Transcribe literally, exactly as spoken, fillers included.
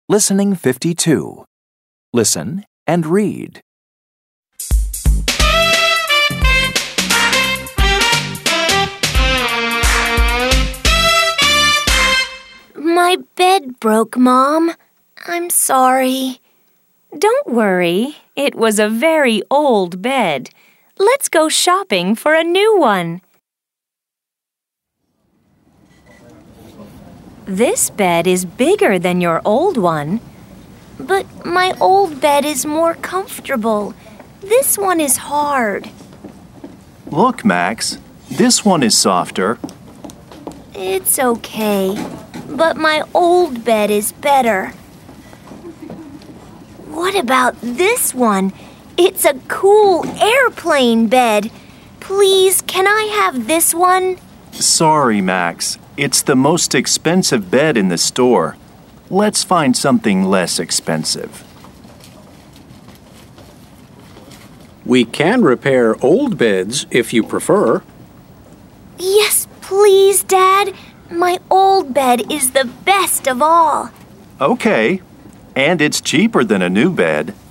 Listening fifty-two. Listen and read. My bed broke, Mom. I'm sorry. Don't worry. It was a very old bed. Let's go shopping for a new one. This bed is bigger than your old one. But my old bed is more comfortable. This one is hard. Look, Max. This one is softer. It's okay, but my old bed is better. What about this one? It's a cool airplane bed. Please, can I have this one? Sorry, Max. It's the most expensive bed in the store. Let's find something less expensive. We can repair old beds if you prefer. Yes, please, Dad. My old bed is the best of all. Okay. And it's cheaper than a new bed.